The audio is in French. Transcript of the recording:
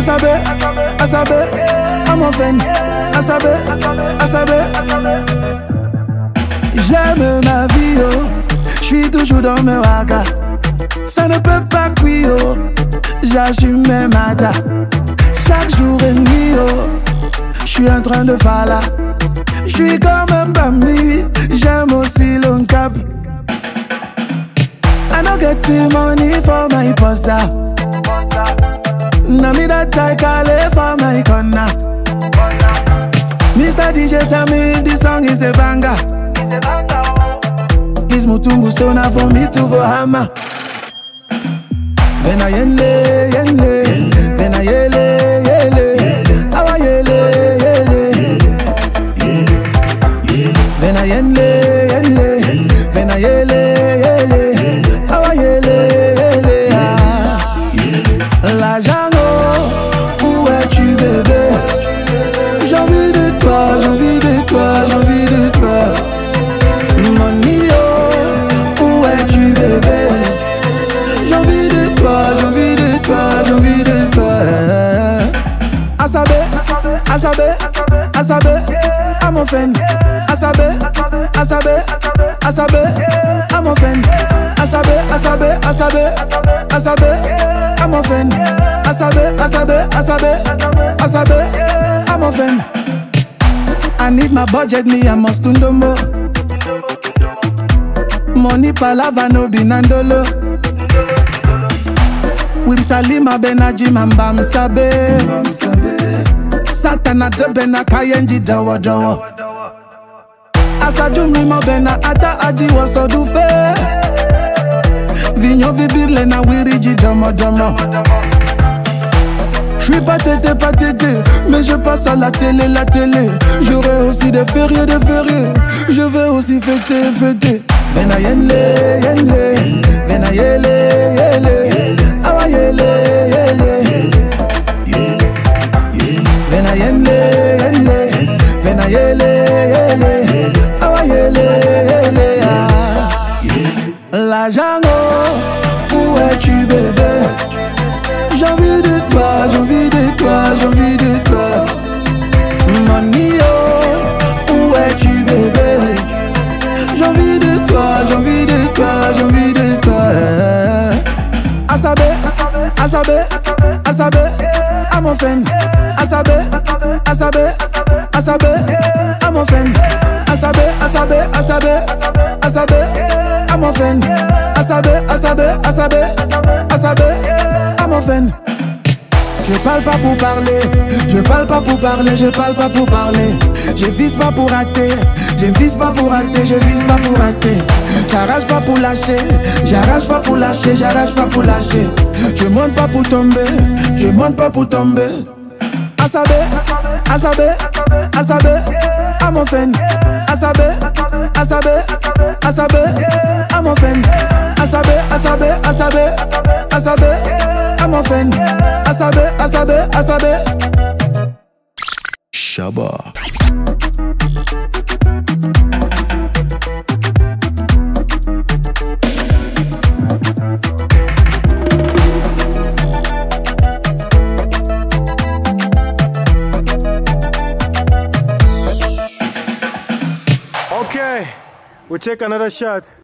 Asabe, Asabe, I'm offend. Asabe, Asabe. J'aime ma vie, oh. J'suis toujours dans mes wagas. Ça ne peut pas cuire, oh. J'assume mes matas. Chaque jour et nuit, oh. J'suis en train de faire là. J'suis comme un bambi. J'aime aussi le cap. I don't get the money for my posa. Now me that I call it for my corner. Mr. DJ tell me this song is a banger. It's Mutumbu Sona for me to go hammer. Vena yele, yele, vena yele, yele, awa yele, yele, vena yele, yele, vena yele, yele, awa yele, yele, l'argent, où es-tu bébé? J'ai envie de toi, j'ai envie de toi, j'ai envie de toi. Money, oh, où es-tu bébé? J'ai envie de toi, j'ai envie de toi, j'ai envie de toi. Asabe, Asabe, Asabe, I'm offend. Asabe, Asabe, Asabe, I'm offend. Asabe, Asabe, Asabe, Asabe, I'm offend. Asabe, Asabe, Asabe, Asabe, I'm offend. I need my budget, me I must do more. Money palava no binandolo. With Salima Benaji Mambam Sabe. Satana Debena Kayenji Jawa Jawa. Asajumi Mobena Ata Aji Wasodufe. Vigno Vibirle na Wiriji Jamo Jamo. J'suis pas tété, mais je passe à la télé. J'aurai aussi des fériés. Je vais aussi fêter. Vena yele, yele, vena yele, yele, awa yele, yele, vena yele, yele, vena yele, yele, awa yele, yele, l'argent, où es-tu bébé? J'ai envie de toi, j'ai envie de toi, j'ai envie de toi. Money, oh, où es-tu bébé? J'ai envie de toi, j'ai envie de toi, j'ai envie de toi. Asabe, Asabe, Asabe, I'm offend. Asabe, Asabe, Asabe, I'm offend. Asabe, Asabe, Asabe, Asabe, I'm offend. Asabe, Asabe, Asabe, Asabe, I'm offend. Je parle pas pour parler, je parle pas pour parler, je parle pas pour parler. Je vise pas pour rater, je vise pas pour rater, je vise pas pour rater. J'arrache pas pour lâcher, j'arrache pas pour lâcher, j'arrache pas pour lâcher. Je monte pas pour tomber, je monte pas pour tomber. Asabe, Asabe, Asabe, I'm offend. Asabe, Asabe, Asabe, I'm offend. Asabe, Asabe, Asabe, Asabe, I'm offend. Asabe, Asabe, Asabe. Shaba. Okay, we'll take another shot.